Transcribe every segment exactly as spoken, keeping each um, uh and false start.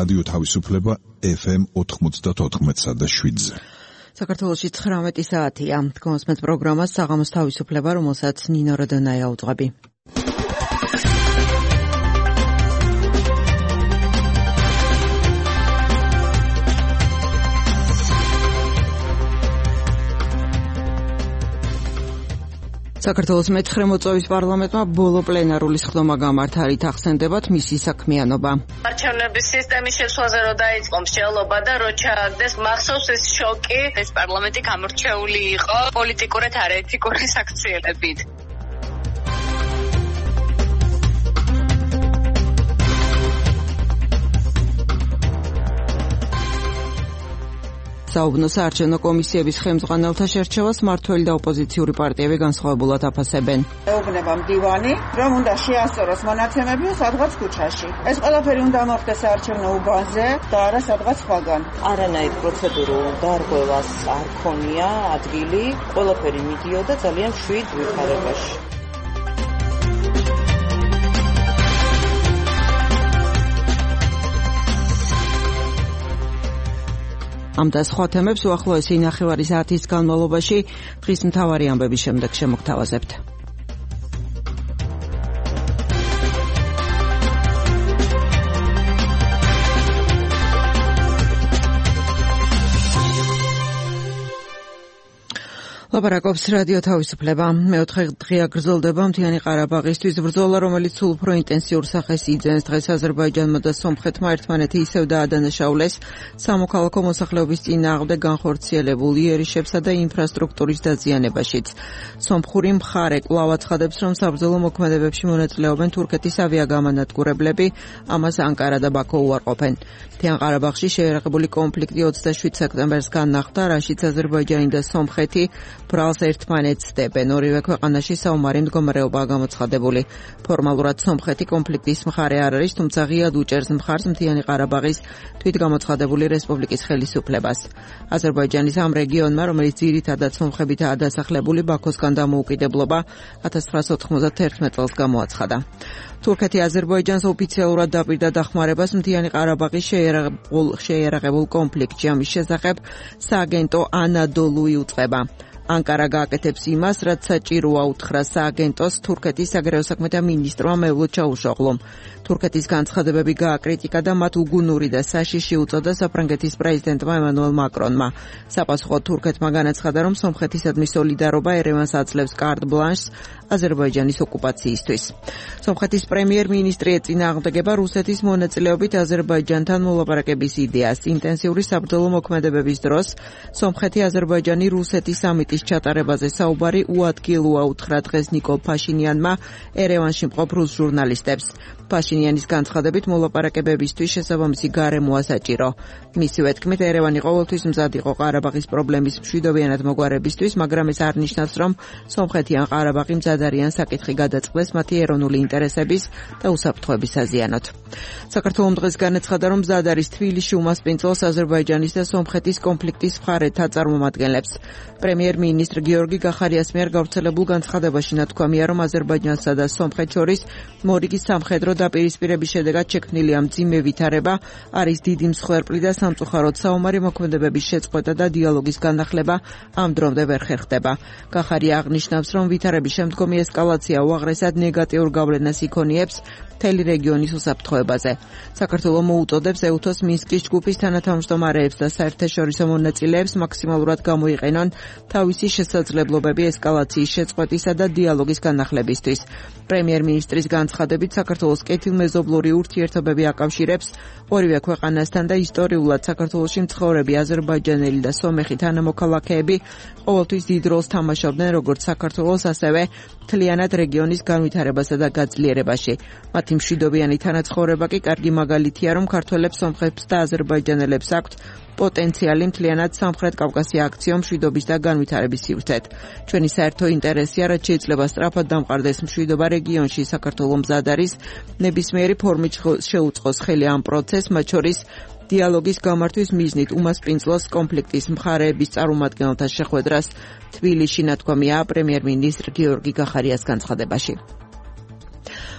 რადიო თავისუფლება ეფ ემ ოთხმოცდაოთხ და შვიდზე. საქართველოში ცხრამეტი საათია. გონსმეთ პროგრამას საღამოს თავისუფლება, რომელსაც ნინო როდონაია უძღვები. საქართველოს მეცხრე მოწვევის პარლამენტმა ბოლო პლენარული სხდომა გამართა, რით ახსენდებათ მისი საქმიანობა. არჩევნების სისტემის შეცვლაზე რო დაიწყო მსჯელობა და რო ჩააგდეს, მახსოვს ეს შოკი, ეს პარლამენტი გამორჩეული იყო პოლიტიკურად არაეთიკური საქციელებით. საუბნო საარჩევნო კომისიების ხელმძღვანელთა შერჩევას მმართველი და ოპოზიციური პარტიები განსხვავებულად აფასებენ. ეუბნება მდივანი, რომ უნდა შეასწოროს მონაცემები სადღაც ქუჩაში. ეს ყველაფერი უნდა მოხდეს საარჩევნო უბანზე და არა სადღაც სხვაგან. არანაირ პროცედურულ დარღვევას არ ქონია ადგილი, ყველაფერი მიდიოდა ძალიან შვიდ ვითარებაში. ამ და სხვა თემებს უახლოესი ნახევარი საათის განმავლობაში დღის მთავარი ამბების შემდეგ შემოგთავაზებთ. ლაპარაკობს რადიო თავისუფლება. მეოთხე დღეა გრძელდება მთიანი ყარაბაღისთვის ბრძოლა, რომელიც სულ უფრო ინტენსიურ სახეს იძენს. დღეს აზერბაიჯანმა და სომხეთმა ერთმანეთი ისევ დაადანაშაულეს სამოქალაქო მოსახლეობის წინააღმდეგ განხორციელებულ იერიშებსა და ინფრასტრუქტურის დაზიანებაშიც. სომხური მხარე კვლავ აცხადებს, რომ საბრძოლო მოქმედებებში მონაწილეობენ თურქეთის ავიაგამანადგურებლები, ამას ანკარა და ბაქო უარყოფენ. მთიან ყარაბაღში შეერაღებული კონფლიქტი ოცდაშვიდ სექტემბერს განახლდა, რაშიც აზერბაიჯანი და სომხეთი ბრალს ერთმანეთს დებენ. ორივე ქვეყანაში საომარი მდგომარეობაა გამოცხადებული. ფორმალურად სომხეთი კონფლიქტის მხარე არ არის, თუმცა ღიად უჭერს მხარს მთიანი ყარაბაღის თვითგამოცხადებული რესპუბლიკის ხელისუფლებას. აზერბაიჯანის ამ რეგიონმა, რომელიც ძირითადად სომხებითაა დასახლებული, ბაქოსგან დამოუკიდებლობა ათას ცხრაასი ოთხმოცდაერთმეტ წელს გამოაცხადა. თურქეთი აზერბაიჯანს ოფიციალურად დაპირდა დახმარებას მთიანი ყარაბაღის შეიარაღებულ კონფლიქტში. ამის შესახებ სააგენტო ანადოლუი უწყება. ანკარა გააკეთებს იმას, რაც საჭიროა, უთხრა სააგენტოს თურქეთის საგარეო საქმეთა მინისტრმა მევლოდ ჩაუშოღლომ. თურქეთის განცხადებები გააკრიტიკა და მათ უგუნური და საშიში უწოდა საფრანგეთის პრეზიდენტმა ემანუელ მაკრონმა. საპასუხოდ თურქეთმა განაცხადა, რომ სომხეთისადმი სოლიდარობა ერევანს აძლევს კარტ ბლანშს აზერბაიჯანის ოკუპაციისთვის. სომხეთის პრემიერ-მინისტრი ეწინააღმდეგება რუსეთის მონაწილეობით აზერბაიჯანთან მოლაპარაკების იდეას. ინტენსიური საბრძოლო მოქმედებების დროს სომხეთი აზერბაიჯანი რუსეთის სამიტის ჩატარებაზე საუბარი უადგილოა, უთხრა დღეს ნიკოლ ფაშინიანმა ერევანში მყოფ რუს ჟურნალისტებს. ფაშინიანის განცხადებით მოლაპარაკებებისთვის შესაბამისი გარემოა საჭირო. მისივე თქმით, ერევანი ყოველთვის მზად იყო ყარაბაღის პრობლემის მშვიდობიანად მოგვარებისთვის, მაგრამ ეს არ ნიშნავს, რომ სომხეთი ან ყარაბაღი მზად არიან საკითხი გადაწყდეს მათი ეროვნული ინტერესების და უსაფრთხოების საზიანოდ. საქართველომ დღეს განაცხადა, რომ მზად არის თბილისში უმასპინძლოს აზერბაიჯანის და სომხეთის კონფლიქტის მხარეთა წარმომადგენლებს. პრემიერ-მინისტრ გიორგი გახარიას მიერ გავრცელებულ განცხადებაში ნათქვამია, რომ აზერბაიჯანსა და სომხეთს შორის მორიგის სამხედრო დაპირისპირების შედეგად შექმნილი ამ მძიმე ვითარება არის დიდი მსხვერპლი და სამწუხაროდ საომარი მოქმედებების შეწყვეტა და დიალოგის განახლება ამ დრომდე ვერ ხერხდება. გახარია აღნიშნავს, რომ ვითარების შემდგომი ესკალაცია უაღრესად ნეგატიურ გავლენას იქონიებს მთელი რეგიონის უსაფრთხოებაზე. საქართველო მოუწოდებს ეუთოს მინსკის ჯგუფის თანათავმჯდომარეებს და საერთაშორისო მონაწილეებს მაქსიმალურად გამოიყენონ თავისი შესაძლებლობები ესკალაციის შეწყვეტისა და დიალოგის განახლებისთვის. პრემიერ-მინისტრის განცხადებით საქართველოს კეთილმეზობლური ურთიერთობები აკავშირებს ორივე ქვეყანასთან და ისტორიულად საქართველოში მცხოვრები აზერბაიჯანელი და სომეხი თანამოქალაქეები ყოველთვის დიდ როლს თამაშობდნენ როგორც საქართველოს, ასევე მთლიანად რეგიონის განვითარებასა და გაძლიერებაში. მათი მშვიდობიანი თანაცხოვრება კი კარგი მაგალითია, რომ ქართველებს, სომხებს და აზერბაიჯანელებს აქვთ პოტენციალი მთლიანად სამხრეთ კავკასია აქციო მშვიდობის და განვითარების სივრცეთ. ჩვენი საერთო ინტერესია, რაც შეიძლება სწრაფად დამყარდეს მშვიდობა რეგიონში. საქართველო მზად არის ნებისმიერი ფორმით შეუწყოს ხელი ამ პროცესს, მათ შორის დიალოგის გამართვის მიზნით უმასპინძლოს კონფლიქტის მხარეების წარმომადგენელთა შეხვედრას თბილისში, ნათქვამია პრემიერ-მინისტრ გიორგი გახარიას განცხადებაში.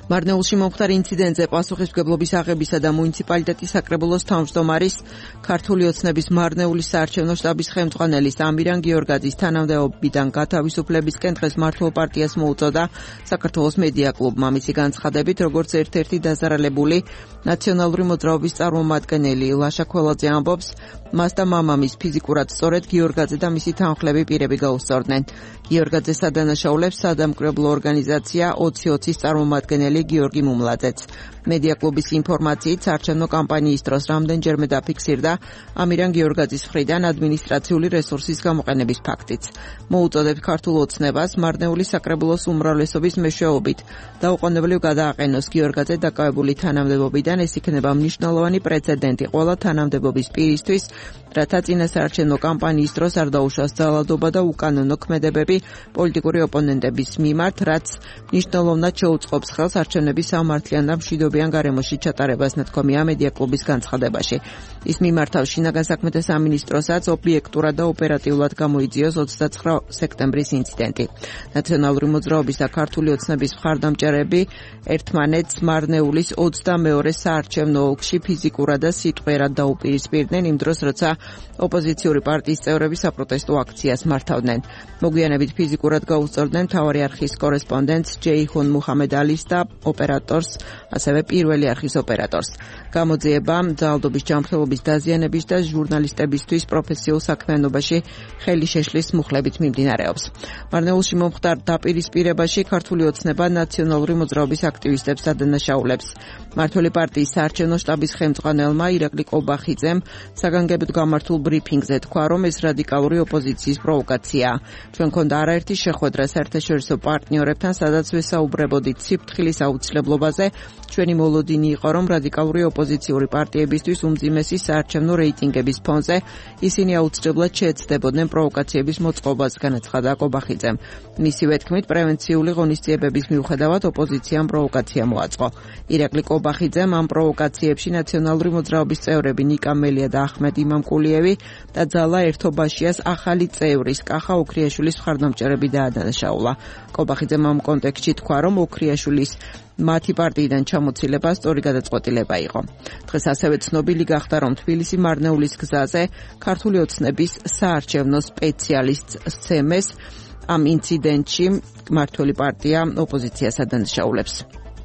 მარნეულში მომხდარ ინციდენტზე პასუხისმგებლობის აღებისა და მუნიციპალიტეტის საკრებულოს თავმჯდომარის ქართული ოცნების მარნეულის საარჩევნო შტაბის ხელმძღვანელის ამირან გიორგაძის თანამდებობიდან გათავისუფლებისკენ დღეს მართლ პარტიას მოუწოდა საქართველოს მედია კლუბმა. მისი განცხადებით, როგორც ერთ-ერთი დაზარალებული ნაციონალური მოძრაობის წარმომადგენელი ლაშა ქველაძე ამბობს, მას და მამამის ფიზიკურად სწორედ გიორგაძე და მისი თანხლები პირები გაუსწორდნენ. გიორგაძეს ადანაშაულებს სადამკვირვებლო ორგანიზაცია ოცი ოცის წარმომადგენელი გიორგი მუმლაძეც. მედია კლუბის ინფორმაციით, საარჩევნო კამპანიის დროს რამდენჯერმე დაფიქსირდა ამირან გიორგაძის მხრიდან ადმინისტრაციული რესურსის გამოყენების ფაქტიც. მოუწოდებს ქართულ ოცნებას მარნეულის საკრებულოს უმრავლესობის მეშვეობით დაუყოვნებლივ გადააყენოს გიორგაძე დაკავებული თანამდებობიდან. ეს იქნება მნიშვნელოვანი პრეცედენტი ყველა თანამდებობის პირისთვის, რათა წინასაარჩევნო კამპანიის დროს არ დაუშვას ძალადობა და უკანონო ქმედებები პოლიტიკური ოპონენტების მიმართ, რაც მნიშვნელოვნად შეუწყობს ხელს არჩევნების სამართლიან და მშვიდობიან გარემოში ჩატარებას, ნათქვამია მედია კლუბის განცხადებაში. ის მიმართავს შინაგან საქმეთა სამინისტროსაც ობიექტურად და ოპერატიულად გამოიძიოს ოცდაცხრა სექტემბრის ინციდენტი. ნაციონალური მოძრაობის და ქართული ოცნების მხარდამჭერები ერთმანეთს მარნეულის ოცდამეორე საარჩევნო ოლქში ფიზიკურად და სიტყვიერად დაუპირისპირდნენ იმ დროს, როცა ოპოზიციური პარტიის წევრები საპროტესტო აქციას მართავდნენ. მოგვიანებით ფიზიკურად გაუსწორდნენ მთავარი არხის კორესპონდენტს ჯეიჰონ მუჰამედ ალის და ოპერატორს, ასევე პირველი არხის ოპერატორს. გამოძიება ძალადობის ჯანმრთელობის დაზიანების და ჟურნალისტებისთვის პროფესიულ საქმიანობაში ხელი შეშლის მუხლებით მიმდინარეობს. მარნეულში მომხდარ დაპირისპირებაში ქართული ოცნება ნაციონალური მოძრაობის აქტივისტებს ადანაშაულებს. მართული პარტიის საარჩევნო შტაბის ხელმძღვანელმა ირაკლი კობახიძემ საგანგებოდ გამართულ ბრიფინგზე თქვა, რომ ეს რადიკალური ოპოზიციის პროვოკაციაა. ჩვენ გქონდა არაერთი შეხვედრა საერთაშორისო პარტნიორებთან, სადაც ვესაუბრებოდით სიფრთხილის აუცილებლობაზე. ჩვენი მოლოდინი იყო, რომ რადიკალური ოპოზიციური პარტიებისთვის უმძიმესი საარჩევნო რეიტინგების ფონზე ისინი აუცილებლად შეეცდებოდნენ პროვოკაციების მოწყობას, განაცხადა კობახიძემ. მისივე თქმით, პრევენციული ღონისძიებების მიუხედავად ოპოზიციამ პროვოკაცია მოაწყო. ირაკლი კობახიძემ ამ პროვოკაციებში ნაციონალური მოძრაობის წევრები ნიკა მელია და ახმედ იმამკულიევი და ძალა ერთობაშიას ახალი წევრის კახა ოქრიაშვილის მხარდამჭერები დაადანაშაულა. კობახიძემ ამ კონტექსტში თქვა, რომ ოქრიაშვილის მათი პარტიიდან ჩამოცილება სწორი გადაწყვეტილება იყო. დღეს ასევე ცნობილი გახდა, რომ თბილისი მარნეულის გზაზე ქართული ოცნების საარჩევნო სპეციალისტს სცემეს ამ ინციდენტში მართველი პარტია ოპოზიციას ადანაშაულებს.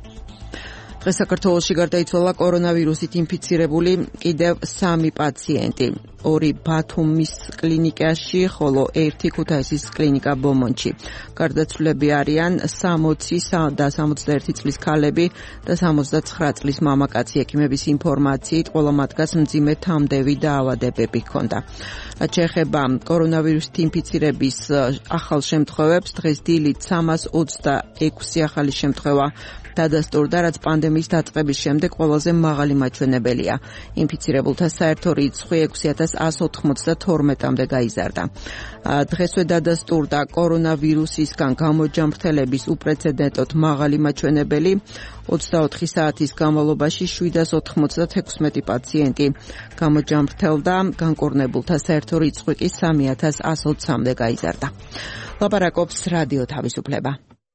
დღეს საქართველოში გარდაიცვალა კორონავირუსით ინფიცირებული კიდევ სამი პაციენტი. ორი ბათუმის კლინიკაში, ხოლო ერთი ქუთაისის კლინიკა ბომონში. გარდაცვლები არიან სამოცი და სამოცდაერთი წლის ქალები და სამოცდაცხრა წლის მამაკაცი. ექიმების ინფორმაციით, ყველა მათგანს მძიმე თამდევი დაავადებები ჰქონდა. რაც შეეხება კორონავირუსით ინფიცირების ახალ შემთხვევებს, დღეს დილით სამას ოცდაექვსი ახალი შემთხვევა დადასტურდა, რაც პანდემიის დაწყების შემდეგ ყველაზე მაღალი მაჩვენებელია. ინფიცირებულთა საერთო რიცხვი ექვსი ათას ათს ოცდათორმეტამდე გაიზარდა. დღესვე დადასტურდა კორონავირუსისგან გამოჯამრთელების უპრეცედენტოდ მაღალი მაჩვენებელი. ოცდაოთხი საათის განმავლობაში შვიდას ოთხმოცდათექვსმეტი პაციენტი გამოჯამრთელდა, განკურნებულთა საერთო რიცხვი კი სამი ათას ათს ოცამდე გაიზარდა. ლაპარაკობს რადიო თავისუფლება.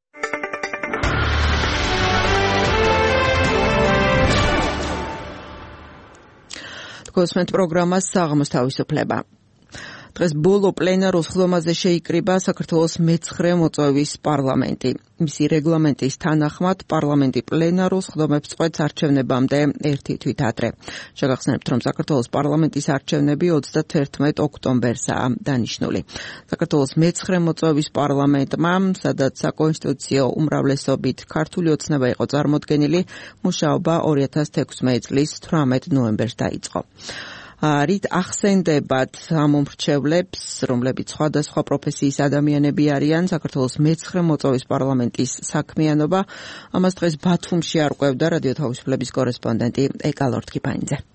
გოსმენთ პროგრამას საღამოს თავისუფლება. დღეს ბოლო პლენარულ სხდომაზე შეიკრიბა საქართველოს მეცხრე მოწვევის პარლამენტი. მისი რეგლამენტის თანახმად პარლამენტი პლენარულ სხდომებს წყვეტს არჩევნებამდე ერთი თვით ადრე. შეგახსენებთ, რომ საქართველოს პარლამენტის არჩევნები ოცდათერთმეტ ოქტომბერსაა დანიშნული. საქართველოს მეცხრე მოწვევის პარლამენტმა, სადაც საკონსტიტუციო უმრავლესობით ქართული ოცნება იყო წარმოდგენილი, მუშაობა ორი ათას თექვსმეტი წლის თვრამეტ ნოემბერს დაიწყო. რით ახსენდებათ ამომრჩევლებს, რომლებიც სხვადასხვა პროფესიის ადამიანები არიან, საქართველოს მეცხრე მოწვევის პარლამენტის საქმიანობა. ამას დღეს ბათუმში არკვევდა რადიო თავისუფლების კორესპონდენტი ეკა ლორთქიფანიძე.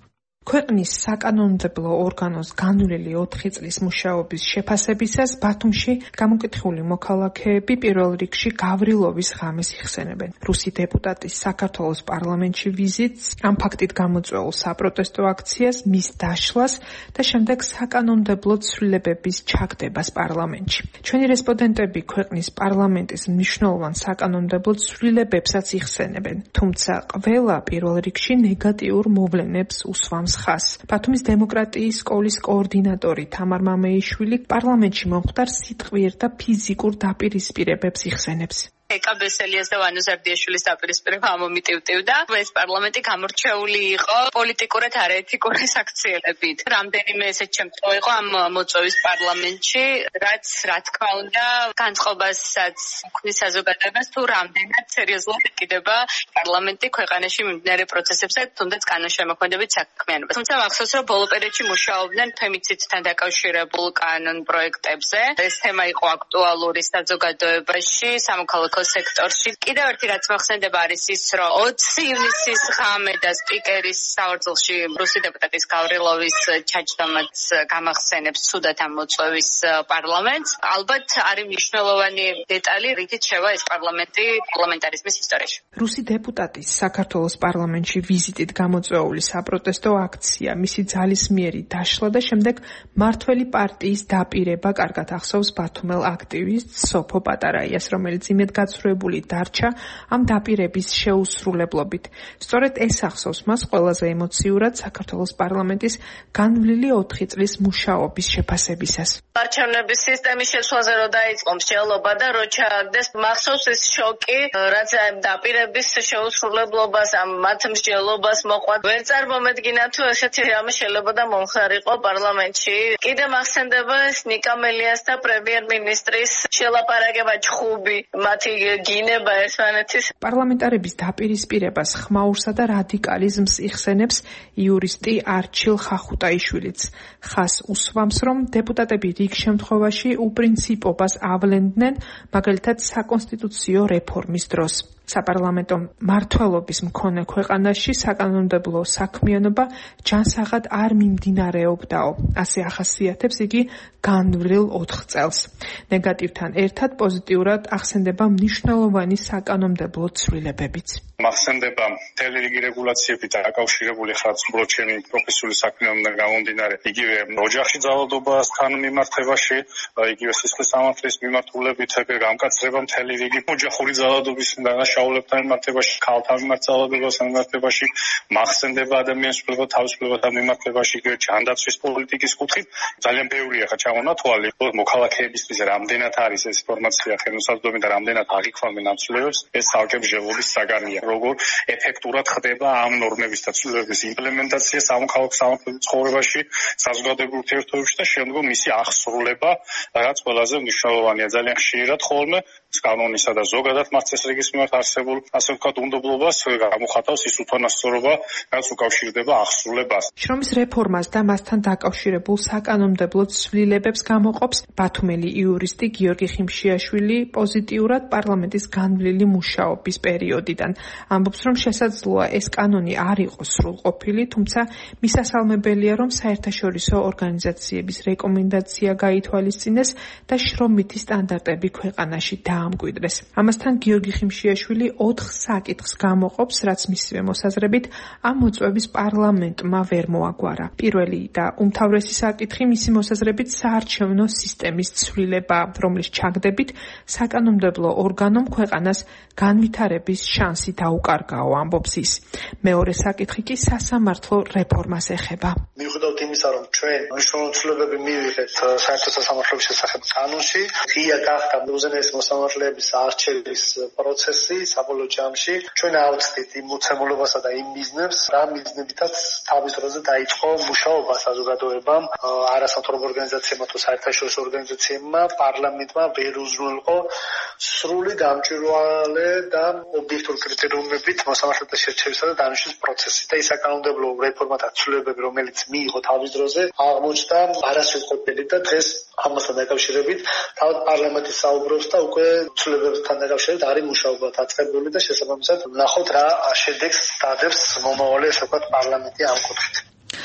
ქვეყნის საკანონმდებლო ორგანოს განვლილი ოთხი წლის მუშაობის შეფასებისას ბათუმში გამოკითხული მოქალაქეები პირველ რიგში გავრილოვის ღამეს იხსენებენ. რუსი დეპუტატის საქართველოს პარლამენტში ვიზიტს, ამ ფაქტით გამოწვეულ საპროტესტო აქციას, მის დაშლას და შემდეგ საკანონმდებლო ცვლილებების ჩაგდებას პარლამენტში. ჩვენი რესპონდენტები ქვეყნის პარლამენტის მნიშვნელოვან საკანონმდებლო ცვლილებებსაც იხსენებენ, თუმცა ყველა პირველ რიგში ნეგატიურ მოვლენებს უსვამს ხაზს. ბათუმის დემოკრატიის სკოლის კოორდინატორი თამარ მამეიშვილი პარლამენტში მომხდარ სიტყვიერ და ფიზიკურ დაპირისპირებებს იხსენებს. ეკაბესელიას და ვანო ზარდიაშვილის დაპირისპირება ამომიტივტივდა. ეს პარლამენტი გამორჩეული იყო პოლიტიკურად არაეთიკური საქციელებით. რამდენიმე ესეთ შემთხვევა იყო ამ მოწვევის პარლამენტში, რაც რა თქმა უნდა განწყობასაც ქმნის საზოგადოებას თუ რამდენად სერიოზულად ეკიდება პარლამენტი ქვეყანაში მიმდინარე პროცესებზე, თუნდაც კანონშემოქმედებით საქმიანობას. თუმცა მახსოვს, რომ ბოლო პერიოდში მუშაობდნენ ფემიციდთან დაკავშირებულ კანონ პროექტებზე. ეს თემა იყო აქტუალური საზოგადოებაში, სამოქალაქო სექტორში. კიდევ ერთი რაც მოხსენდება არის ის, რომ ოცი ივნისის ღამე და სპიკერის საორძლში რუსი დეპუტატის გავრილოვის ჩაჯდომაც გამახსენებს ცუდად ამ მოწვევის პარლამენტს. ალბათ არის მნიშვნელოვანი დეტალი, რითიც შევა ეს პარლამენტი პარლამენტარიზმის ისტორიაში. რუსი დეპუტატის საქართველოს პარლამენტში ვიზიტით გამოწვეული საპროტესტო აქცია, მისი ძალისმიერი დაშლა და შემდეგ მართველი პარტიის დაპირება კარგად ახსოვს ბათუმელ აქტივისტს სოფო პატარაიას, რომელიც იმედ გაცხრუებული დარჩა ამ დაპირების შეუსრულებლობით. სწორედ ეს ახსოვს მას ყველაზე ემოციურად საქართველოს პარლამენტის განვლილი ოთხი წლის მუშაობის შეფასებისას. არჩევნების სისტემის შეცვლაზე რო დაიწყო მსჯელობა და რო ჩააგდეს, მახსოვს ეს შოკი, რაც ამ დაპირების შეუსრულებლობას, ამ მათ მსჯელობას მოყვა. ვერ წარმომედგინა თუ ესეთი რამე შეიძლება და მომხდარიყო პარლამენტში. კიდე მახსენდება ეს ნიკამელიას და პრემიერ-მინისტრის შელაპარაკება ჩხუბი, მათი გინება ესპანეთის. პარლამენტარების დაპირისპირებას ხმაურსა და რადიკალიზმს იხსენებს იურისტი არჩილ ხახუტაიშვილიც. ხას უსვამს, რომ დეპუტატები რიგ შემთხვევაში უპრინციპობას ავლენდნენ, მაგალითად საკონსტიტუციო რეფორმის დროს. საპარლამენტო მმართველობის მქონე ქვეყანაში საკანონმდებლო საქმიანობა ჯანსაღად არ მიმდინარეობდაო. ასე ახასიათებს იგი განვლილ ოთხ წელს. ნეგატივთან ერთად პოზიტიურად ახსენდება მნიშვნელოვანი საკანონმდებლო ცვლილებებიც. მახსენდება მთელი რიგი რეგულაციებით დაკავშირებული ხარისხმობრივ ჩემი პროფესიული საქმიანობიდან გამომდინარე, იგივე ოჯახში ძალადობასთან მიმართებაში, იგივე სისხლის სამართლის მიმართულებით გამკაცრება მთელი რიგი ოჯახური ძალადობის დანაშაულებთან მიმართებაში, ქალთან მიმართ ძალადობასთან მიმართებაში, მახსენდება ადამიანის უფლებათა თავისუფლებათა მიმართებაში, იგივე ჯანდაცვის პოლიტიკის კუთხით. ძალიან ბევრია ხა ჩამონათვალი, მოქალაქეებისთვის რამდენად არის ეს ინფორმაცია ხელმისაწვდომი და რამდენად აღიქვამენ ამ ცვლილებებს, ეს სარგებლობის საგანია. როგორ ეფექტურად ხდება ამ ნორმების და ცვლილებების იმპლემენტაცია სამოქალაქო სამართლებრივ ცხოვრებაში, საზოგადოებრივ ურთიერთობებში და შემდგომ მისი აღსრულება, რაც ყველაზე მნიშვნელოვანია. ძალიან ხშირად ხოლმე კანონისა და ზოგადად მართლმსაჯულების მიმართ არსებულ, ასე ვთქვათ, უნდობლობას გამოხატავს ის უთანასწორობა, რაც უკავშირდება აღსრულებას. შრომის რეფორმას და მასთან დაკავშირებულ საკანონმდებლო ცვლილებებს გამოყოფს ბათუმელი იურისტი გიორგი ხიმშიაშვილი პოზიტიურად პარლამენტის განვლილი მუშაობის პერიოდიდან. ამბობს, რომ შესაძლოა ეს კანონი არ იყოს სრულყოფილი, თუმცა მისასალმებელია, რომ საერთაშორისო ორგანიზაციების რეკომენდაცია გაითვალისწინეს და შრომითი სტანდარტები ქვეყანაში დაამკვიდრეს. ამასთან გიორგი ხიმშიაშვილი ოთხ საკითხს გამოყოფს, რაც მისივე მოსაზრებით ამ მოწვევის პარლამენტმა ვერ მოაგვარა. პირველი და უმთავრესი საკითხი მისი მოსაზრებით საარჩევნო სისტემის ცვლილება, რომლის ჩაგდებით საკანონმდებლო ორგანომ ქვეყანას განვითარების შანსი დაუკარგაო, ამბობს ის. მეორე საკითხი კი სასამართლო რეფორმას ეხება. მიუხედავად იმისა, რომ ჩვენ მნიშვნელოვანი ცვლილებები მივიღეთ საერთო სასამართლოების შესახებ კანონში, ღია გახდა უზენაესი მოსამართლეების არჩევის პროცესი საბოლოო ჯამში. ჩვენ ავწდით იმ მოცემულობასა და იმ მიზნებს, რა მიზნებითაც თავის დროზე დაიწყო მუშაობა საზოგადოებამ, არასამთავრობო ორგანიზაციებმა თუ საერთაშორისო ორგანიზაციებმა, პარლამენტმა ვერ უზრუნველყო სრული გამჭვირვალე და ობიექტური კრიტერიუმებით მოსამართლეთა შერჩევისა და დანიშნვის პროცესი და ის საკანონმდებლო რეფორმათა ცვლილებები, რომელიც მიიღო თავის დროზე, აღმოჩნდა არასრულყოფილი და დღეს ამასთან დაკავშირებით თავად პარლამენტი საუბრობს და უკვე ცვლილებებთან დაკავშირებით არის მუშაობა დაწყებული და შესაბამისად ვნახოთ რა შედეგს დადებს მომავალი, ასე ვთქვათ, პარლამენტი ამ კუთხით.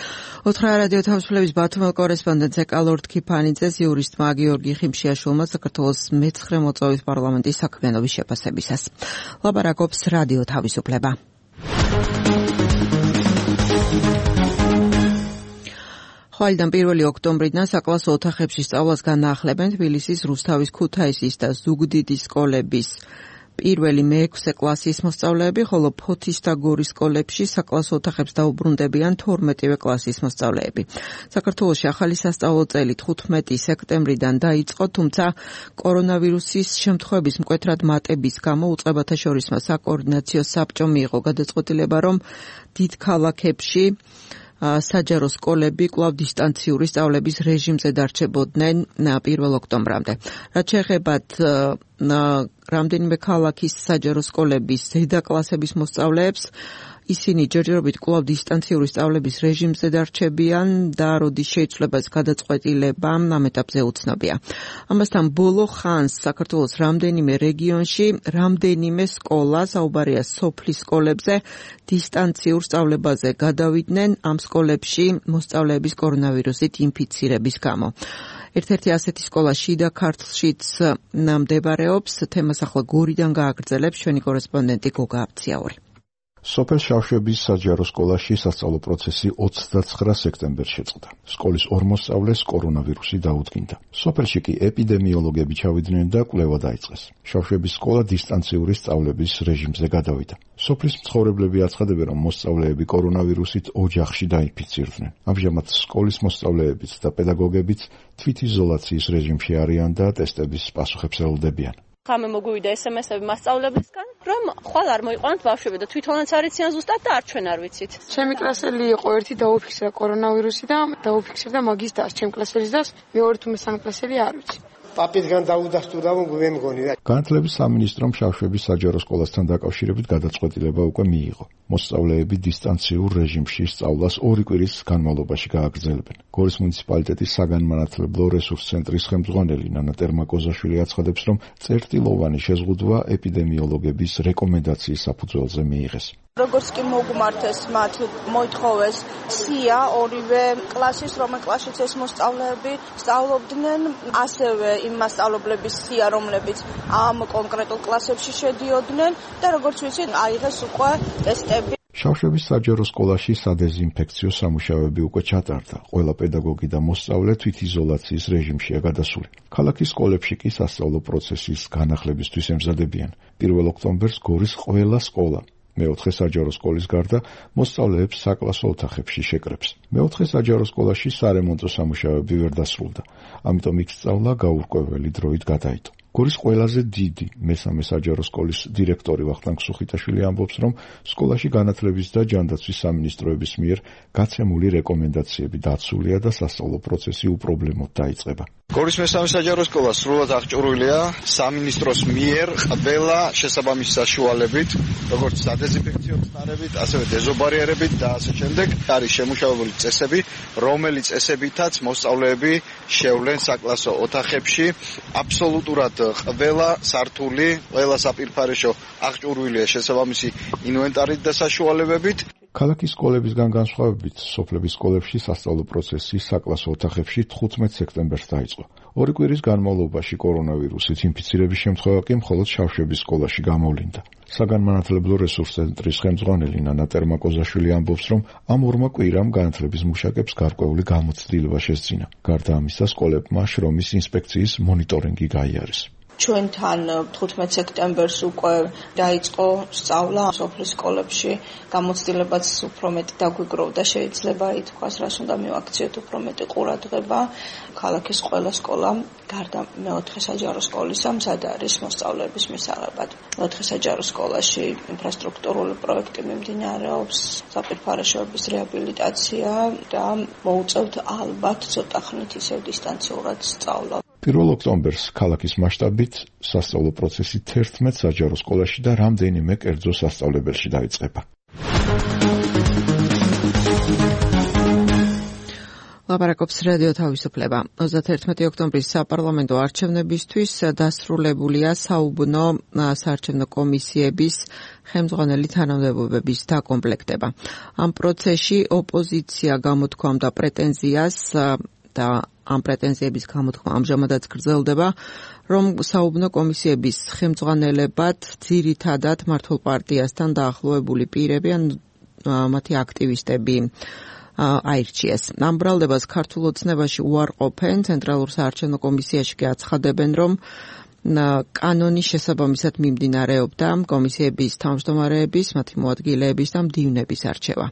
ოთხ რადიო თავისუფლების ბათუმელ კორესპონდენტზე კალორდ ქიფანიძეს იურისტმა გიორგი ხიმშიაშვილმა საქართველოს მეცხრე მოწვევის პარლამენტის საქმიანობის შეფასებისას. ლაპარაკობს რადიო თავისუფლება. ხვალიდან პირველი ოქტომბრიდან საკლასო ოთახებში სწავლას განაახლებენ თბილისის რუსთავის ქუთაისის და ზუგდიდის სკოლების პირველი მეექვსე კლასის მოსწავლეები, ხოლო ფოთის და გორის სკოლებში საკლასო ოთახებს დაუბრუნდებიან თორმეტივე კლასის მოსწავლეები. საქართველოში ახალი სასწავლო წელი თხუთმეტი სექტემბრიდან დაიწყო, თუმცა კორონავირუსის შემთხვევების მკვეთრად მატების გამო უწყებათა შორისმა საკოორდინაციო საბჭომ მიიღო გადაწყვეტილება, რომ დიდ ქალაქებში საჯარო სკოლები კვლავ დისტანციური სწავლების რეჟიმზე დარჩებოდნენ პირველ ოქტომბრამდე. რაც შეეხებათ რამდენიმე ქალაქის საჯარო სკოლების ზედა კლასების მოსწავლეებს, ისინი ჯერჯერობით კვლავ დისტანციური სწავლების რეჟიმზე დარჩებიან და როდის შეიცვლება ეს გადაწყვეტილება ამ ეტაპზე უცნობია. ამასთან ბოლო ხანს საქართველოს რამდენიმე რეგიონში რამდენიმე სკოლა, საუბარია სოფლის სკოლებზე, დისტანციურ სწავლებაზე გადავიდნენ ამ სკოლებში მოსწავლეების კორონავირუსით ინფიცირების გამო. ერთ-ერთი ასეთი სკოლა შიდა ქართლშიც მდებარეობს. თემას ახლა გორიდან გააგრძელებს ჩვენი კორესპონდენტი გოგა აბციაური. სოფელ შავშების საჯარო სკოლაში სასწავლო პროცესი ოცდაცხრა სექტემბერს შეწყდა. სკოლის ორ მოსწავლეს კორონავირუსი დაუდგინდა. სოფელში კი ეპიდემიოლოგები ჩავიდნენ და კვლევა დაიწყეს. შავშების სკოლა დისტანციური სწავლების რეჟიმზე გადავიდა. სოფლის მცხოვრებლები აცხადებენ, რომ მოსწავლეები კორონავირუსით ოჯახში დაინფიცირდნენ. ამჟამად სკოლის მოსწავლეებიც და პედაგოგებიც თვითიზოლაციის რეჟიმში არიან და ტესტების პასუხებს ელოდებიან. ხამე მოგვივიდა ესემესები მასწავლებისგან, რომ ხვალ არ მოიყვანთ ბავშვები და თვითონაც არ იციან ზუსტად და არ ჩვენ არ ვიცით. ჩემი კლასელი იყო ერთი დაუფიქსირა კორონავირუსი და დაუფიქსირდა მაგის დას, ჩემი კლასელის დას, მეორე თუ მესამე კლასელი არ ვიცი. პაპისგან დაუდასტურდა მე მგონი. განათლების სამინისტრომ შავშების საჯარო სკოლასთან დაკავშირებით გადაწყვეტილება უკვე მიიღო. მოსწავლეები დისტანციურ რეჟიმში სწავლას ორი კვირის განმავლობაში გააგრძელებენ. გორის მუნიციპალიტეტის საგანმანათლებლო რესურს ცენტრის ხელმძღვანელი ნანა ტერმაკოზაშვილი აცხადებს, რომ წერტილოვანი შეზღუდვა ეპიდემიოლოგების რეკომენდაციის საფუძველზე მიიღეს. როგორც კი მოგმართეს მათ მოითხოვეს სია ორივე კლასის, რომელ კლასშიც ეს მოსწავლეები სწავლობდნენ, ასევე იმ მასწავლებლების სია, რომლებიც ამ კონკრეტულ კლასებში შედიოდნენ და როგორც ვიცით, აიღეს უკვე ტესტები. შავშების საჯარო სკოლაში სადეზინფექციო სამუშაოები უკვე ჩატარდა. ყველა პედაგოგი და მოსწავლე თვითიზოლაციის რეჟიმშია გადასული. ქალაქის სკოლებში კი სასწავლო პროცესის განახლებისთვის ემზადებიან. პირველ ოქტომბერს გორის ყველა სკოლა მეოთხე საჯარო სკოლის გარდა მოსწავლეებს საკლასო ოთახებში შეკრებს. მეოთხე საჯარო სკოლაში სარემონტო სამუშაოები ვერ დასრულდა. ამიტომ იქ სწავლა გაურკვეველი დროით გადაიდო. გორის ყველაზე დიდი მესამე საჯარო სკოლის დირექტორი ვახტანგ სუხიტაშვილი ამბობს, რომ სკოლაში განათლების და ჯანდაცვის სამინისტროების მიერ გაცემული რეკომენდაციები დაცულია და სასწავლო პროცესი უპრობლემოდ დაიწყება. გორის მესამე საჯარო სკოლა სრულად აღჭურვილია სამინისტროს მიერ ყველა შესაბამისი საშუალებით, როგორც სადეზინფექციო წყარებით, ასევე დეზობარიერებით და ასე შემდეგ. არის შემუშავებული წესები, რომელიც წესებითაც მოსწავლეები შევლენ საკლასო ოთახებში. აბსოლუტურად ყველა სართული, ყველა საპირფარეშო აღჭურვილია შესაბამისი ინვენტარით და საშუალებებით. ქალაქის სკოლებისგან განსხვავებით, სოფლების სკოლებში სასწავლო პროცესი საკლასო ოთახებში თხუთმეტ სექტემბერს დაიწყო. ორი კვირის განმავლობაში კორონავირუსით ინფიცირების შემთხვევა კი მხოლოდ შავშების სკოლაში გამოვლინდა. საგანმანათლებლო რესურს ცენტრის ხელმძღვანელი ნანა ტერმაკოზაშვილი ამბობს, რომ ამ ორმა კვირამ განათლების მუშაკებს გარკვეული გამოცდილება შესძინა. გარდა ამისა, სკოლებმა შრომის ინსპექციის მონიტორინგი გაიარეს. ჩვენთან თხუთმეტ სექტემბერს უკვე დაიწყო სწავლა სოფლის სკოლებში, გამოცდილებაც უფრო მეტი დაგვიგროვდა, შეიძლება ითქვას, რას უნდა მივაქციოთ უფრო მეტი ყურადღება. ქალაქის ყველა სკოლა, გარდა მეოთხე საჯარო სკოლისა, მზად არის მოსწავლეების მისაღებად. მეოთხე საჯარო სკოლაში ინფრასტრუქტურული პროექტი მიმდინარეობს, საპირფარეშოების რეაბილიტაცია და მოუწევთ ალბათ ცოტა ხნით ისევ დისტანციურად სწავლა. პირველ ოქტომბერს ქალაქის მასშტაბით სასწავლო პროცესი თერთმეტ საჯარო სკოლაში და რამდენიმე კერძო სასწავლებელში დაიწყება. ლაპარაკობს რადიო თავისუფლება. ოცდაერთმეტი ოქტომბრის საპარლამენტო არჩევნებისთვის დასრულებულია საუბნო საარჩევნო კომისიების ხელმძღვანელი თანამდებობების დაკომპლექტება. ამ პროცესში ოპოზიცია გამოთქვამდა პრეტენზიას და ამ პრეტენზიების გამოთქმა ამჟამადაც გრძელდება, რომ საუბნო კომისიების ხელმძღვანელებად ძირითადად მართლ პარტიასთან დაახლოებული პირები ან მათი აქტივისტები აირჩიეს. ამ ბრალდებას ქართულ ოცნებაში უარყოფენ, ცენტრალურ საარჩევნო კომისიაში კი აცხადებენ, რომ კანონის შესაბამისად მიმდინარეობდა კომისიების თავმჯდომარეების, მათი მოადგილეების და მდივნების არჩევა.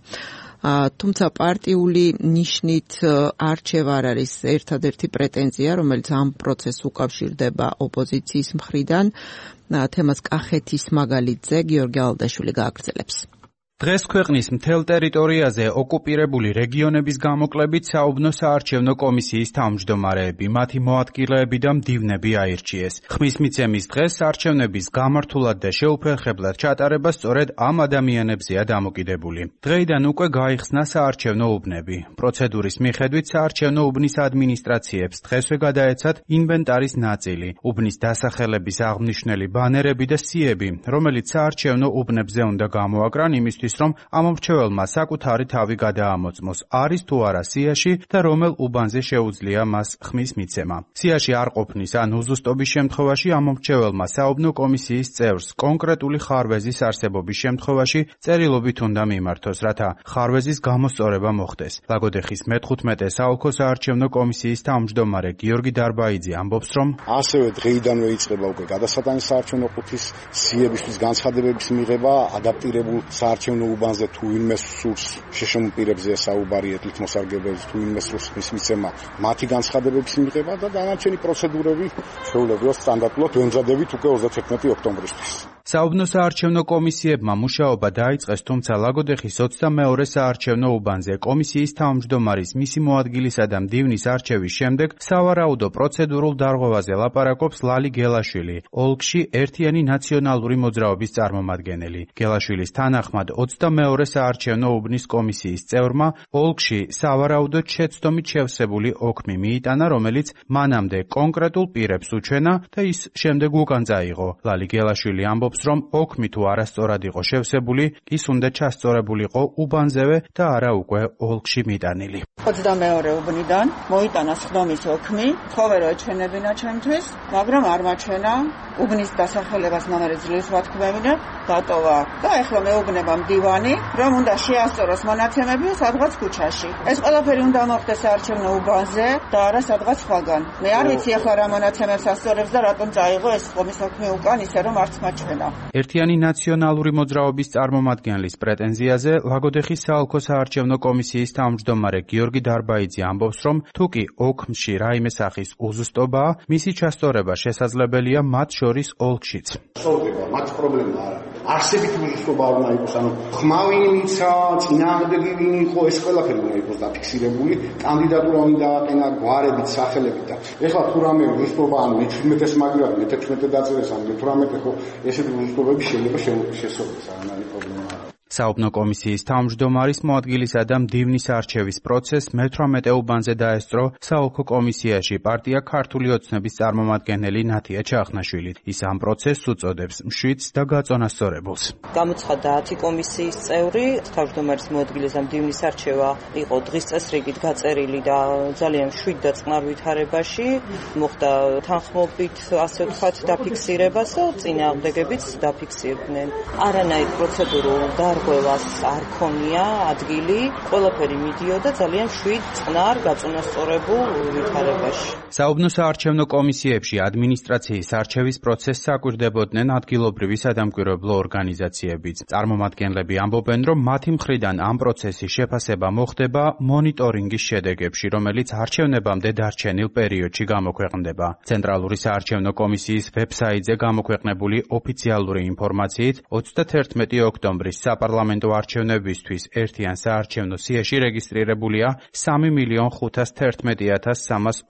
თუმცა პარტიული ნიშნით არჩევა არ არის ერთადერთი პრეტენზია, რომელიც ამ პროცესს უკავშირდება ოპოზიციის მხრიდან. თემას კახეთის მაგალითზე გიორგი ალდაშვილი გააგრძელებს. დღეს ქვეყნის მთელ ტერიტორიაზე ოკუპირებული რეგიონების გამოკლებით საუბნო საარჩევნო კომისიის თავმჯდომარეები, მათი მოადგილეები და მდივნები აირჩიეს. ხმის მიცემის დღეს არჩევნების გამართულად და შეუფერხებლად ჩატარება სწორედ ამ ადამიანებზეა დამოკიდებული. დღეიდან უკვე გაიხსნა საარჩევნო უბნები. პროცედურის მიხედვით საარჩევნო უბნის ადმინისტრაციებს დღესვე გადაეცათ ინვენტარის ნაწილი, უბნის დასახელების აღმნიშვნელი ბანერები და სიები, რომელიც საარჩევნო უბნებზე უნდა გამოაკრან იმისთვის, რომ ამომრჩეველმა საკუთარი თავი გადაამოწმოს, არის თუ არა სიაში და რომელ უბანზე შეუძლია მას ხმის მიცემა. სიაში არ ყოფნის ან უზუსტობის შემთხვევაში ამომრჩეველმა საუბნო კომისიის წევრს კონკრეტული ხარვეზის არსებობის შემთხვევაში წერილობით უნდა მიმართოს, რათა ხარვეზის გამოსწორება მოხდეს. ლაგოდეხის მეთხუთმეტე საოლქო საარჩევნო კომისიის თავმჯდომარე გიორგი დარბაიძე ამბობს, რომ ასევე დღეიდანვე იწყება უკვე გადასატანის საარჩევნო ყუთის სიებისთვის განცხადებების მიღება, ადაპტირებულ საარჩევნო უბანზე თუ ვინმე სურს შეშემოპირებზე საუბარი ეთლით მოსარგებლებს თუ ვინმე სურს მის მიცემა მათი განცხადებების მიღება და დანარჩენი პროცედურები შეულებრივად სტანდარტულად ვემზადებით უკვე ოცდაერთმეტი ოქტომბრისთვის. საუბნო საარჩევნო კომისიებმა მუშაობა დაიწყეს, თუმცა ლაგოდეხის ოცდამეორე საარჩევნო უბანზე კომისიის თავმჯდომარის, მისი მოადგილისა და მდივნის არჩევის შემდეგ სავარაუდო პროცედურულ დარღვევაზე ლაპარაკობს ლალი გელაშვილი, ოლქში ერთიანი ნაციონალური მოძრაობის წარმომადგენელი. გელაშვილის თანახმად ოცდამეორე საარჩევნო უბნის კომისიის წევრმა ოლქში სავარაუდოდ შეცდომით შევსებული ოქმი მიიტანა, რომელიც მანამდე კონკრეტულ პირებს უჩვენა და ის შემდეგ უკან წაიღო. ლალი გელაშვილი ამბობს, რომ ოქმი თუ არასწორად იყო შევსებული, ის უნდა ჩასწორებულიყო უბანზევე და არა უკვე ოლქში მიტანილი. ოცდამეორე უბნიდან მოიტანა სხდომის ოქმი, თხოვე რომ ეჩვენებინა ჩემთვის, მაგრამ არ მაჩვენა. უბნის დასახელებას ნომერი ძლივს ვათქმევინებ, დატოვა და ეხლა მეუბნება მდივანი, რომ უნდა შეასწოროს მონაცემები სადღაც ქუჩაში. ეს ყველაფერი უნდა მოხდეს საარჩევნო უბანზე და არა სადღაც სხვაგან. მე არ ვიცი ახლა რა მონაცემებს ასწორებს და რატომ წაიღო ეს სხდომის ოქმი უკან, ისე რომ არც მაჩვენა. ერთიანი ნაციონალური მოძრაობის წარმომადგენლის პრეტენზიაზე ლაგოდეხის საოლქო საარჩევნო კომისიის თავმჯდომარე გიორგი დარბაიძე ამბობს, რომ თუკი ოქმში რაიმე სახის უზუსტობაა, მისი ჩასწორება შესაძლებელია მათ შორის ოლქშიც. სწორდება, მათ პრობლემა არ არის. არსებით უზუსტობა არ უნდა იყოს, ანუ ხმავინიცა, წინააღმდეგი ვინ იყო, ეს ყველაფერი უნდა იყოს დაფიქსირებული, კანდიდატურა უნდა დააყენა გვარებით, სახელებით და ეხლა თუ რამე უზუსტობა, ანუ მეჩვიდმეტეს მაგივრად, მეთექვსმეტე დაწერეს, ანუ მეთვრამეტე ხო ესეთი უზუსტობები შეიძლება შესწორდეს, არანაირი პრობლემა არ არის. საუბნო კომისიის თავმჯდომარის მოადგილისა და მდივნის არჩევის პროცესს მეთვრამეტე უბანზე დაესწრო საოლქო კომისიაში პარტია ქართული ოცნების წარმომადგენელი ნათია ჩახნაშვილი. ის ამ პროცესს უწოდებს მშვიდს და გაწონასწორებულს. გამოცხადდა ათი კომისიის წევრი, თავმჯდომარის მოადგილის და მდივნის არჩევა იყო დღის წესრიგით გაწერილი და ძალიან მშვიდ და წყნარ ვითარებაში, მოხდა თანხმობით, ასე ვთქვათ, დაფიქსირებას და წინააღმდეგებიც დაფიქსირდნენ. არანაირ პროცედურულ დარღვევას არ ქონია ადგილი, ყველაფერი მიდიოდა ძალიან მშვიდ, წყნარ, გაწონასწორებულ ვითარებაში. საუბნო საარჩევნო კომისიებში ადმინისტრაციის არჩევის პროცესს საკვირდებოდნენ ადგილობრივი სადამკვირვებლო ორგანიზაციებიც. წარმომადგენლები ამბობენ, რომ მათი მხრიდან ამ პროცესის შეფასება მოხდება მონიტორინგის შედეგებში, რომელიც არჩევნებამდე დარჩენილ პერიოდში გამოქვეყნდება. ცენტრალური საარჩევნო კომისიის ვებსაიტზე გამოქვეყნებული ოფიციალური ინფორმაციით ოცდაერთმეტი ოქტომბრის საპარლამენტო არჩევნებისთვის ერთიან საარჩევნო სიაში რეგისტრირებულია სამი მილიონ ხუთას თერთმეტი ათას სამას ოცდათვრამეტ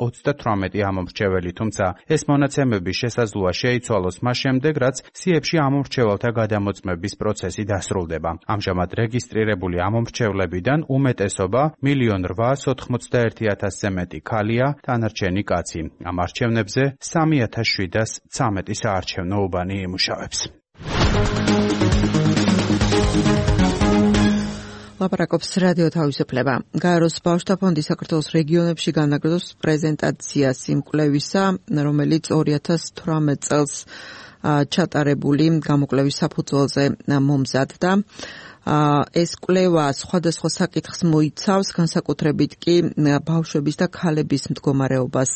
თვრამეტი ამომრჩეველი, თუმცა ეს მონაცემები შესაძლოა შეიცვალოს მას შემდეგ, რაც სიებში ამომრჩეველთა გადამოწმების პროცესი დასრულდება. ამჟამად რეგისტრირებული ამომრჩევლებიდან უმეტესობა მილიონ რვაას ოთხმოცდაერთი ათასზე მეტი ქალია, დანარჩენი კაცი. ამ არჩევნებზე სამი ათას შვიდას ცამეტი საარჩევნო უბანი იმუშავებს. ლაპარაკობს რადიო თავისუფლება. გაეროს ბავშვთა ფონდი საქართველოს რეგიონებში განაგრძობს პრეზენტაციას იმ კვლევისა, რომელიც ორი ათას თვრამეტ წელს ჩატარებული გამოკვლევის საფუძველზე მომზადდა. ეს კვლევა სხვადასხვა საკითხს მოიცავს, განსაკუთრებით კი ბავშვების და ქალების მდგომარეობას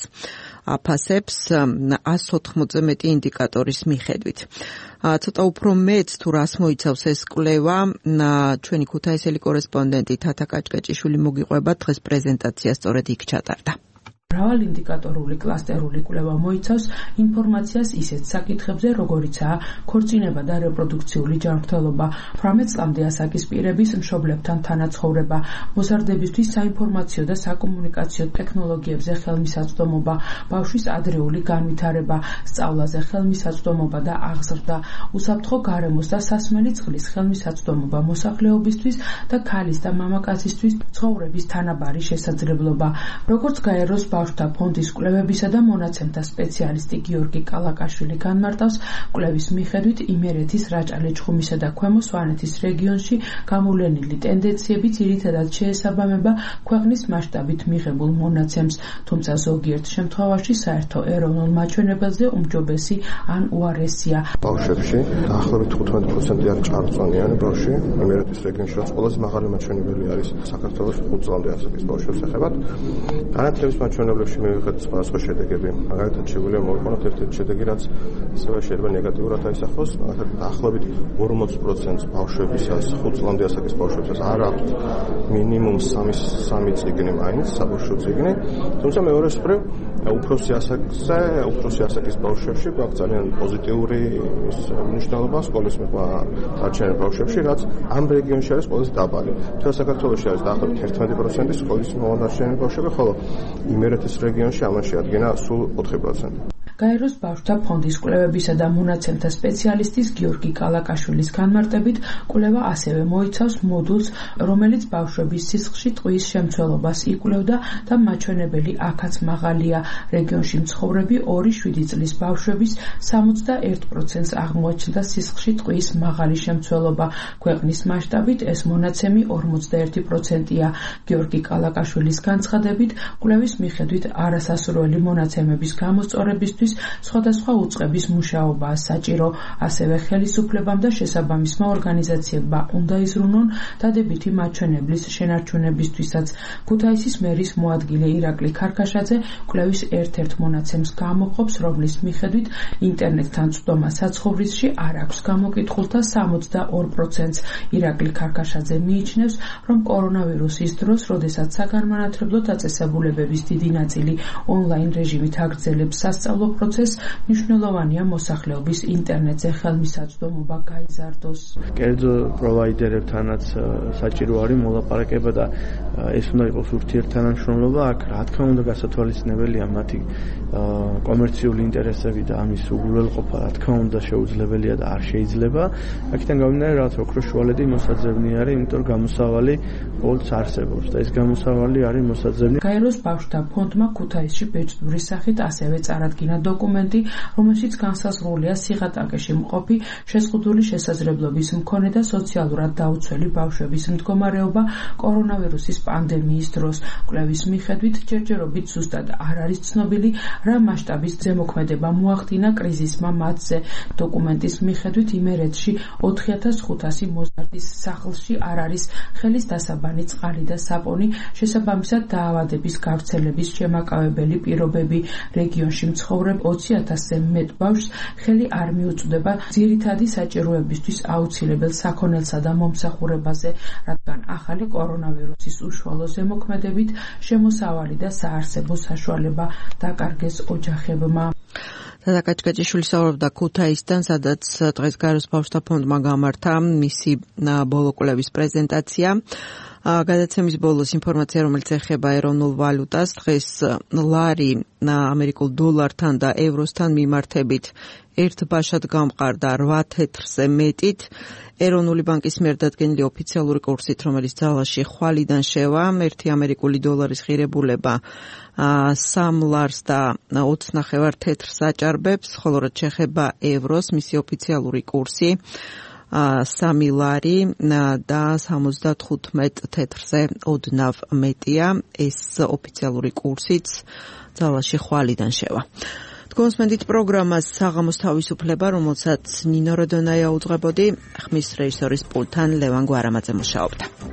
აფასებს ას ოთხმოცზე მეტი ინდიკატორის მიხედვით. ცოტა უფრო მეც თუ რას მოიცავს ეს კვლევა, ჩვენი ქუთაისელი კორესპონდენტი თათა კაჭკაჭიშვილი მოგიყვება, დღეს პრეზენტაცია სწორედ იქ ჩატარდა. მრავალინდიკატორული კლასტერული კვლევა მოიცავს ინფორმაციას ისეთ საკითხებზე, როგორიცაა ქორწინება და რეპროდუქციული ჯანმრთელობა, თვრამეტ წლამდე ასაკის პირების მშობლებთან თანაცხოვრება, მოზარდებისთვის საინფორმაციო და საკომუნიკაციო ტექნოლოგიებზე ხელმისაწვდომობა, ბავშვის ადრეული განვითარება, სწავლაზე ხელმისაწვდომობა და აღზრდა, უსაფრთხო გარემოს და სასმელი წყლის ხელმისაწვდომობა მოსახლეობისთვის და ქალის და მამაკაცისთვის ცხოვრების თანაბარი შესაძლებლობა. როგორც გაეროს ბავშვთა ფონდის კვლევებისა და მონაცემთა სპეციალისტი გიორგი კალაკაშვილი განმარტავს, კვლევის მიხედვით იმერეთის, რაჭა-ლეჩხუმისა და ქვემო სვანეთის რეგიონში გამოვლენილი ტენდენციები ძირითადად შეესაბამება ქვეყნის მასშტაბით მიღებულ მონაცემს, თუმცა ზოგიერთ შემთხვევაში საერთო ეროვნულ მაჩვენებელზე უმჯობესი ან უარესია. ბავშვებში დაახლოებით თხუთმეტ პროცენტიან ჭარბწონიანი ბავშვი, იმერეთის რეგიონში რაც ყველაზე მაღალი მაჩვენებელი არის საქართველოს ხუთ წლამდე ასაკის ბავშვებს ეხებათ. განათლების მაჩვენებლებში მივიღეთ სხვადასხვა შედეგები. მაგალითად, შეგვიძლია მოვიყვანოთ ერთ-ერთი შედეგი, რაც ასევე შეიძლება ნეგატიურად აისახოს. მაგალითად, დაახლოებით ორმოც პროცენტს ბავშვებისას, ხუთ წლამდე ასაკის ბავშვებსაც არ აქვთ მინიმუმ სამი წიგნი მაინც, საბავშვო წიგნი. თუმცა მეორეს მხრივ, უფროსი ასაკზე, უფროსი ასაკის ბავშვებში გვაქვს ძალიან პოზიტიური მნიშვნელობა სკოლის მიღწევა ბავშვებში, რაც ამ რეგიონში არის ყველაზე დაბალი. მთელ საქართველოში არის დაახლოებით ერთმეტი პროცენტი სკოლის მიღწევა ბავშვები, ხოლო იმერეთის რეგიონში ამან შეადგინა სულ ოთხი პროცენტი. გაეროს ბავშვთა ფონდის კვლევებისა და მონაცემთა სპეციალისტის გიორგი კალაკაშვილის განმარტებით, კვლევა ასევე მოიცავს მოდულს, რომელიც ბავშვების სისხლში ტყვის შემცველობას იკვლევდა და მაჩვენებელი აქაც მაღალია. რეგიონში მცხოვრები ორი შვიდი წლის ბავშვების სამოცდაერთ პროცენტს აღმოაჩნდა სისხლში ტყვის მაღალი შემცველობა. ქვეყნის მასშტაბით ეს მონაცემი ორმოცდაერთი პროცენტია. გიორგი კალაკაშვილის განცხადებით, კვლევის მიხედვით არასასურველი მონაცემების გამოსწორებისთვის სხვადასხვა უწყების მუშაობაა საჭირო, ასევე ხელისუფლებამ და შესაბამისმა ორგანიზაციებმა უნდა იზრუნონ დადებითი მაჩვენებლის შენარჩუნებისთვისაც. ქუთაისის მერის მოადგილე ირაკლი ქარქაშაძე კვლევის ერთ-ერთ მონაცემს გამოყოფს, რომლის მიხედვით ინტერნეტთან წვდომა საცხოვრისში არ აქვს გამოკითხულთა სამოცდაორ პროცენტს. ირაკლი ქარქაშაძე მიიჩნევს, რომ კორონავირუსის დროს, როდესაც საგანმანათლებლო დაწესებულებების დიდი ნაწილი ონლაინ რეჟიმით აგრძელებს სასწავლო პროცესს, მნიშვნელოვანია მოსახლეობის ინტერნეტზე ხელმისაწვდომობა გაიზარდოს. კერძო პროვაიდერებთანაც საჭირო არის მოლაპარაკება და ეს უნდა იყოს ურთიერთთანამშრომლობა. აქ რა თქმა უნდა გასათვალისწინებელია მათი კომერციული ინტერესები და ამის უგულებელყოფა რა თქმა უნდა შეუძლებელია და არ შეიძლება. აქედან გამომდინარე, რაც ოქროს შუალედი მოსაძებნი არის, იმიტომ რომ გამოსავალი ყოველთვის არსებობს და ეს გამოსავალი არის მოსაძებნი. გაეროს ბავშვთა ფონდმა ქუთაისში ბეჭდურის სახით ასევე წარადგინა დოკუმენტი, რომელშიც განსაზღვრულია სიღატაკეში მყოფი შეზღუდული შესაძლებლობის მქონე და სოციალურად დაუცველი ბავშვების მდგომარეობა კორონავირუსის პანდემიის დროს. კვლევის მიხედვით ჯერჯერობით ზუსტად არ არის ცნობილი, რა მასშტაბის ზემოქმედება მოახდინა კრიზისმა მათზე. დოკუმენტის მიხედვით იმერეთში ოთხი ათას ხუთასი მოზარდის სახლში არ არის ხელის დასაბანი წყალი და საპონი, შესაბამისად დაავადების გავრცელების შემაკავებელი პირობები. რეგიონში მცხოვრებ ოცი ათასზე მეტ ბავშვს ხელი არ მიუწვდება ძირითადი საჭიროებისთვის აუცილებელ საქონელსა და მომსახურებაზე, რადგან ახალი კორონავირუსის უშუალო ზემოქმედებით შემოსავალი და საარსებო საშუალება დაკარგეს ოჯახებმა. თათა კაჭკაჭიშვილი საუბრობდა ქუთაისთან, სადაც დღეს გაეროს ბავშვთა ფონდმა გამართა მისი ბოლო კვლევის პრეზენტაცია. გადაცემის ბოლოს ინფორმაცია, რომელიც ეხება ეროვნულ ვალუტას, დღეს ლარი ამერიკულ დოლართან და ევროსთან მიმართებით ერთ ბაშად გამყარდა რვა თეთრზე მეტით. ეროვნული ბანკის მიერ დადგენილი ოფიციალური კურსით, რომელიც ძალაში ხვალიდან შევა, ერთი ამერიკული დოლარის ღირებულება სამ ლარს და ოცს ნახევარ თეთრს აჭარბებს, ხოლო რაც შეეხება ევროს, მისი ოფიციალური კურსი სამი ლარი და სამოცდათხუთმეტ თეთრზე ოდნავ მეტია. ეს ოფიციალური კურსიც ძალაში ხვალიდან შევა. გონსმენდით პროგრამას საღამოს თავისუფლება, რომელსაც ნინო როდონაია უძღვებოდი, ხმის რეჟისორის პულტთან ლევან გვარამაძე მუშაობდა.